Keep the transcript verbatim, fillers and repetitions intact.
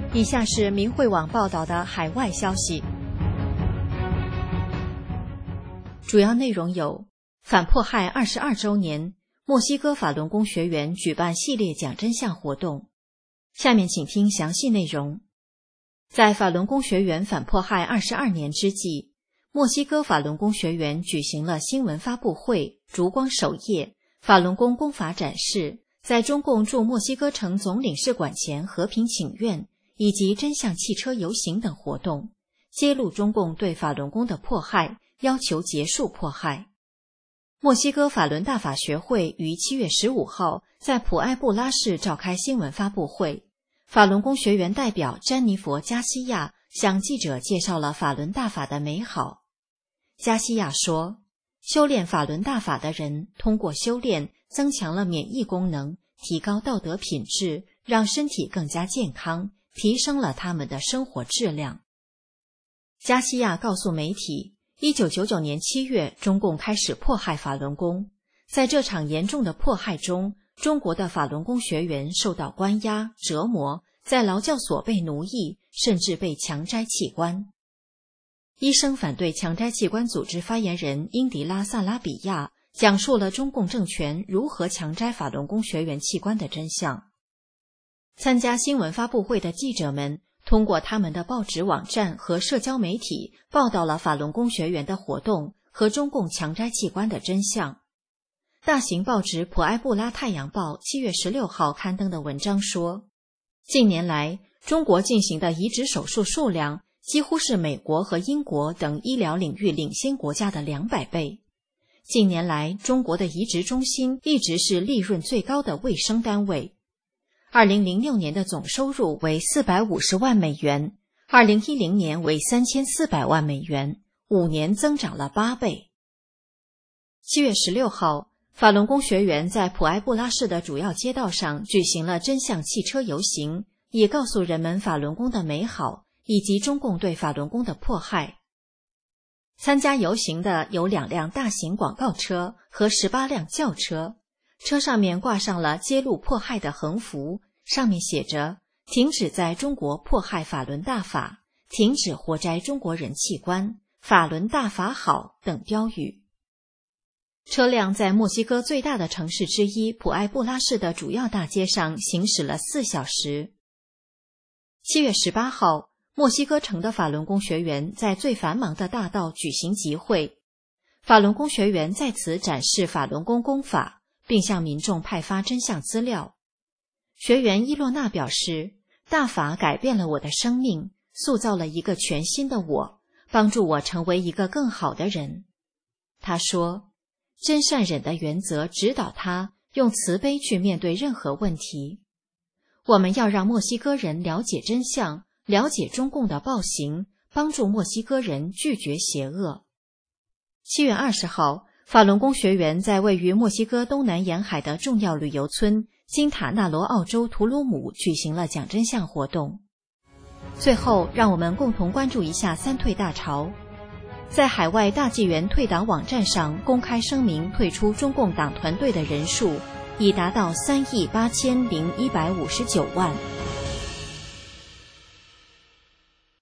以下是明慧网报道的海外消息，主要内容有：反迫害二十二周年，墨西哥法轮功学员举办系列讲真相活动。下面请听详细内容。在法轮功学员反迫害二十二年之际，墨西哥法轮功学员举行了新闻发布会、烛光守夜、法轮功功法展示，在中共驻墨西哥城总领事馆前和平请愿，以及真相汽车游行等活动，揭露中共对法轮功的迫害，要求结束迫害。墨西哥法轮大法学会于七月十五号在普埃布拉市召开新闻发布会，法轮功学员代表詹妮佛·加西亚向记者介绍了法轮大法的美好。加西亚说，修炼法轮大法的人通过修炼增强了免疫功能，提高道德品质，让身体更加健康，提升了他们的生活质量。加西亚告诉媒体，一九九九年七月，中共开始迫害法轮功。在这场严重的迫害中，中国的法轮功学员受到关押、折磨，在劳教所被奴役，甚至被强摘器官。医生反对强摘器官组织发言人英迪拉·萨拉比亚讲述了中共政权如何强摘法轮功学员器官的真相。参加新闻发布会的记者们通过他们的报纸网站和社交媒体报道了法轮功学员的活动和中共强摘器官的真相。大型报纸普埃布拉太阳报七月十六号刊登的文章说，近年来中国进行的移植手术数量几乎是美国和英国等医疗领域领先国家的两百倍。近年来，中国的移植中心一直是利润最高的卫生单位。二零零六年的总收入为四百五十万美元，二零一零年为三千四百万美元，五年增长了八倍。七月十六号，法轮功学员在普埃布拉市的主要街道上举行了真相汽车游行，以告诉人们法轮功的美好以及中共对法轮功的迫害。参加游行的有两辆大型广告车和十八辆轿车，车上面挂上了揭露迫害的横幅，上面写着停止在中国迫害法轮大法，停止活摘中国人器官，法轮大法好等标语。车辆在墨西哥最大的城市之一普埃布拉市的主要大街上行驶了四小时。七月十八号，墨西哥城的法轮功学员在最繁忙的大道举行集会，法轮功学员在此展示法轮功功法，并向民众派发真相资料。学员伊洛娜表示，大法改变了我的生命，塑造了一个全新的我，帮助我成为一个更好的人。他说，真善忍的原则指导他用慈悲去面对任何问题。我们要让墨西哥人了解真相，了解中共的暴行，帮助墨西哥人拒绝邪恶。七月二十号，法轮功学员在位于墨西哥东南沿海的重要旅游村金塔纳罗澳洲图鲁姆举行了讲真相活动。最后，让我们共同关注一下三退大潮。在海外大纪元退党网站上公开声明退出中共党团队的人数已达到三亿八千零一百五十九万。